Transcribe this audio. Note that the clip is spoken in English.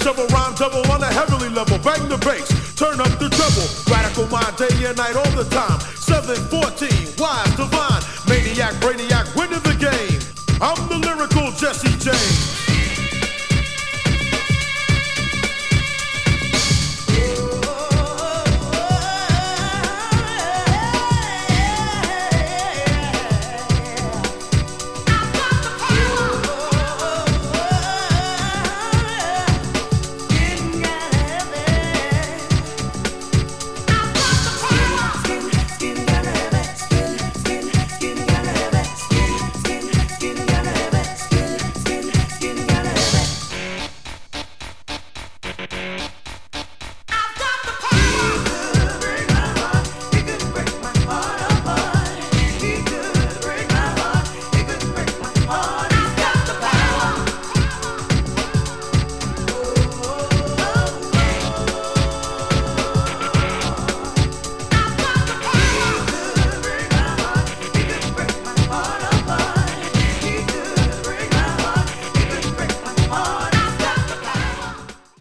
shovel, rhyme double on a heavenly level. Bang the bass, turn up the treble. Radical mind day and night all the time. 714, wise, divine. Maniac, brainiac, winning the game. I'm the lyrical Jesse James.